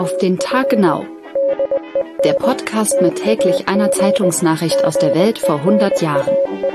Auf den Tag genau. Der Podcast mit täglich einer Zeitungsnachricht aus der Welt vor 100 Jahren.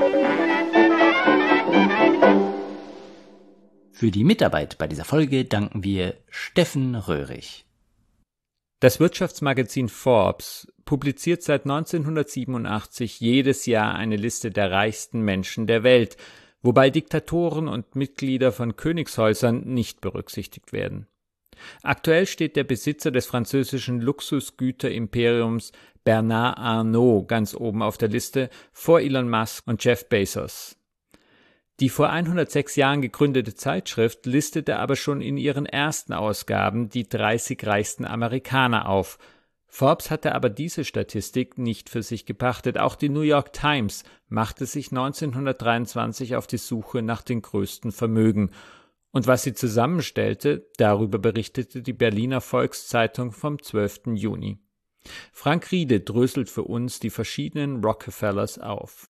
Für die Mitarbeit bei dieser Folge danken wir Steffen Röhrig. Das Wirtschaftsmagazin Forbes publiziert seit 1987 jedes Jahr eine Liste der reichsten Menschen der Welt, wobei Diktatoren und Mitglieder von Königshäusern nicht berücksichtigt werden. Aktuell steht der Besitzer des französischen Luxusgüterimperiums Bernard Arnault ganz oben auf der Liste vor Elon Musk und Jeff Bezos. Die vor 106 Jahren gegründete Zeitschrift listete aber schon in ihren ersten Ausgaben die 30 reichsten Amerikaner auf. Forbes hatte aber diese Statistik nicht für sich gepachtet. Auch die New York Times machte sich 1923 auf die Suche nach den größten Vermögen. Und was sie zusammenstellte, darüber berichtete die Berliner Volkszeitung vom 12. Juni. Frank Riede dröselt für uns die verschiedenen Rockefellers auf.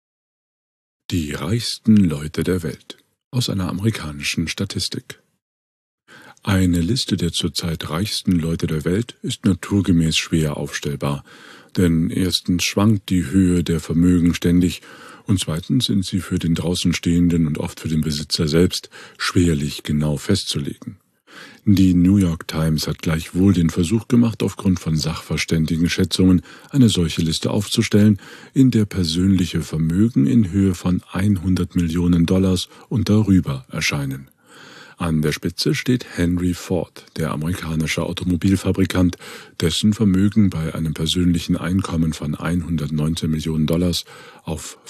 Die reichsten Leute der Welt aus einer amerikanischen Statistik. Eine Liste der zurzeit reichsten Leute der Welt ist naturgemäß schwer aufstellbar, denn erstens schwankt die Höhe der Vermögen ständig und zweitens sind sie für den Draußenstehenden und oft für den Besitzer selbst schwerlich genau festzulegen. Die New York Times hat gleichwohl den Versuch gemacht, aufgrund von Sachverständigenschätzungen eine solche Liste aufzustellen, in der persönliche Vermögen in Höhe von 100 Millionen Dollars und darüber erscheinen. An der Spitze steht Henry Ford, der amerikanische Automobilfabrikant, dessen Vermögen bei einem persönlichen Einkommen von 119 Millionen Dollars auf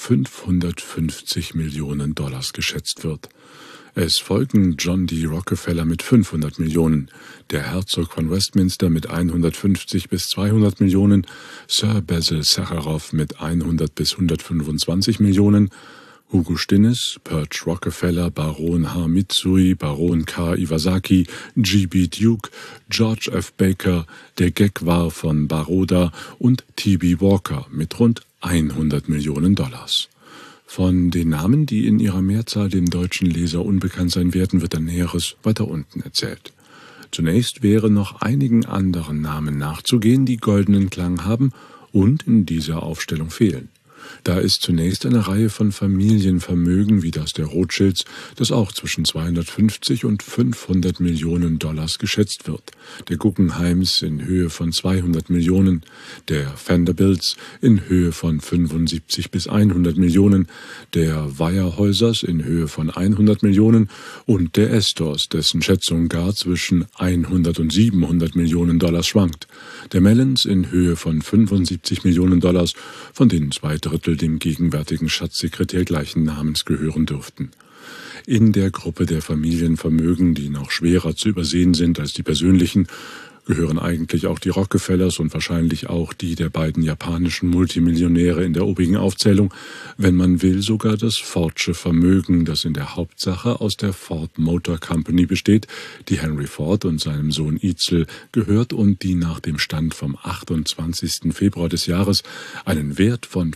550 Millionen Dollars geschätzt wird. Es folgen John D. Rockefeller mit 500 Millionen, der Herzog von Westminster mit 150 bis 200 Millionen, Sir Basil Zaharoff mit 100 bis 125 Millionen, Hugo Stinnes, Perch Rockefeller, Baron H. Mitsui, Baron K. Iwasaki, G.B. Duke, George F. Baker, der Gegwar von Baroda und T.B. Walker mit rund 100 Millionen Dollars. Von den Namen, die in ihrer Mehrzahl dem deutschen Leser unbekannt sein werden, wird ein Näheres weiter unten erzählt. Zunächst wäre noch einigen anderen Namen nachzugehen, die goldenen Klang haben und in dieser Aufstellung fehlen. Da ist zunächst eine Reihe von Familienvermögen wie das der Rothschilds, das auch zwischen 250 und 500 Millionen Dollars geschätzt wird, der Guggenheims in Höhe von 200 Millionen, der Vanderbilts in Höhe von 75 bis 100 Millionen, der Weyerhäusers in Höhe von 100 Millionen und der Astors, dessen Schätzung gar zwischen 100 und 700 Millionen Dollars schwankt, der Mellons in Höhe von 75 Millionen Dollars, von denen 2/3 dem gegenwärtigen Schatzsekretär gleichen Namens gehören dürften. In der Gruppe der Familienvermögen, die noch schwerer zu übersehen sind als die persönlichen, gehören eigentlich auch die Rockefellers und wahrscheinlich auch die der beiden japanischen Multimillionäre in der obigen Aufzählung, wenn man will sogar das Fordsche Vermögen, das in der Hauptsache aus der Ford Motor Company besteht, die Henry Ford und seinem Sohn Edsel gehört und die nach dem Stand vom 28. Februar des Jahres einen Wert von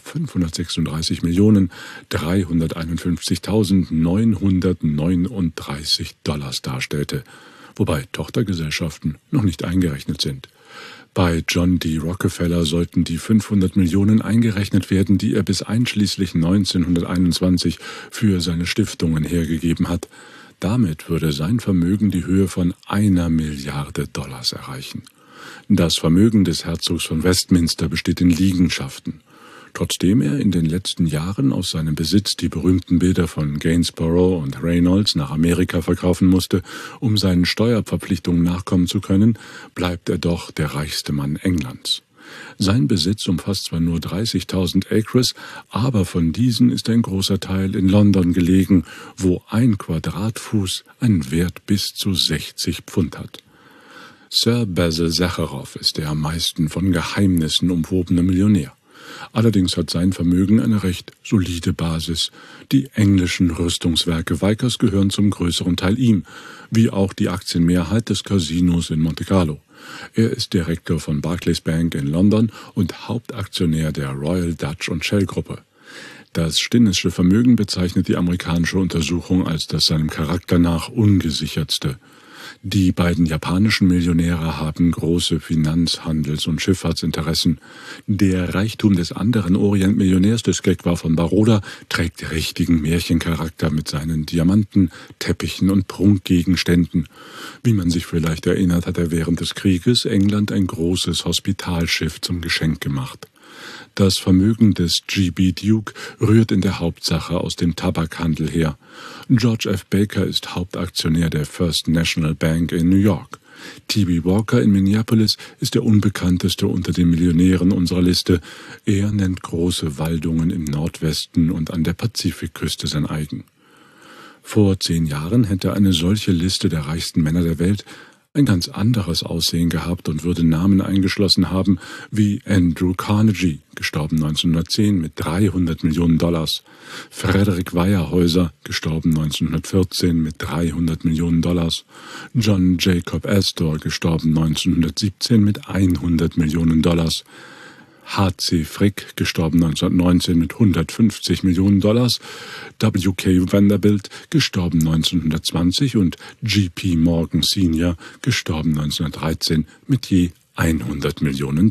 536.351.939 Dollars darstellte, wobei Tochtergesellschaften noch nicht eingerechnet sind. Bei John D. Rockefeller sollten die 500 Millionen eingerechnet werden, die er bis einschließlich 1921 für seine Stiftungen hergegeben hat. Damit würde sein Vermögen die Höhe von 1 Milliarde Dollars erreichen. Das Vermögen des Herzogs von Westminster besteht in Liegenschaften. Trotzdem er in den letzten Jahren aus seinem Besitz die berühmten Bilder von Gainsborough und Reynolds nach Amerika verkaufen musste, um seinen Steuerverpflichtungen nachkommen zu können, bleibt er doch der reichste Mann Englands. Sein Besitz umfasst zwar nur 30.000 Acres, aber von diesen ist ein großer Teil in London gelegen, wo ein Quadratfuß einen Wert bis zu 60 Pfund hat. Sir Basil Zaharoff ist der am meisten von Geheimnissen umwobene Millionär. Allerdings hat sein Vermögen eine recht solide Basis. Die englischen Rüstungswerke Vickers gehören zum größeren Teil ihm, wie auch die Aktienmehrheit des Casinos in Monte Carlo. Er ist Direktor von Barclays Bank in London und Hauptaktionär der Royal Dutch und Shell Gruppe. Das Stinnesche Vermögen bezeichnet die amerikanische Untersuchung als das seinem Charakter nach ungesichertste. Die beiden japanischen Millionäre haben große Finanz-, Handels- und Schifffahrtsinteressen. Der Reichtum des anderen Orient-Millionärs, des Gekwa von Baroda, trägt richtigen Märchencharakter mit seinen Diamanten, Teppichen und Prunkgegenständen. Wie man sich vielleicht erinnert, hat er während des Krieges England ein großes Hospitalschiff zum Geschenk gemacht. Das Vermögen des G.B. Duke rührt in der Hauptsache aus dem Tabakhandel her. George F. Baker ist Hauptaktionär der First National Bank in New York. T.B. Walker in Minneapolis ist der unbekannteste unter den Millionären unserer Liste. Er nennt große Waldungen im Nordwesten und an der Pazifikküste sein eigen. Vor 10 Jahren hätte eine solche Liste der reichsten Männer der Welt ein ganz anderes Aussehen gehabt und würde Namen eingeschlossen haben wie Andrew Carnegie, gestorben 1910 mit $300 Millionen, Frederick Weyerhäuser, gestorben 1914 mit $300 Millionen, John Jacob Astor, gestorben 1917 mit $100 Millionen, H.C. Frick, gestorben 1919 mit $150 Millionen, W.K. Vanderbilt, gestorben 1920 und G.P. Morgan Sr., gestorben 1913 mit je $100 Millionen.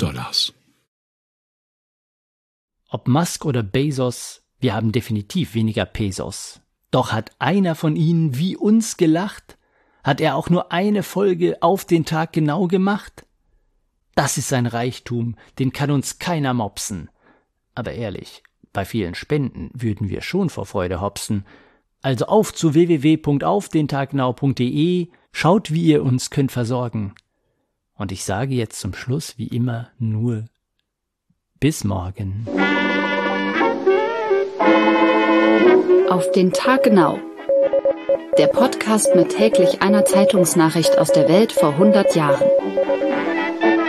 Ob Musk oder Bezos, wir haben definitiv weniger Pesos. Doch hat einer von ihnen wie uns gelacht? Hat er auch nur eine Folge auf den Tag genau gemacht? Das ist ein Reichtum, den kann uns keiner mopsen. Aber ehrlich, bei vielen Spenden würden wir schon vor Freude hopsen. Also auf zu www.aufdentaggenau.de, schaut, wie ihr uns könnt versorgen. Und ich sage jetzt zum Schluss wie immer nur bis morgen. Auf den Tag genau. Der Podcast mit täglich einer Zeitungsnachricht aus der Welt vor 100 Jahren.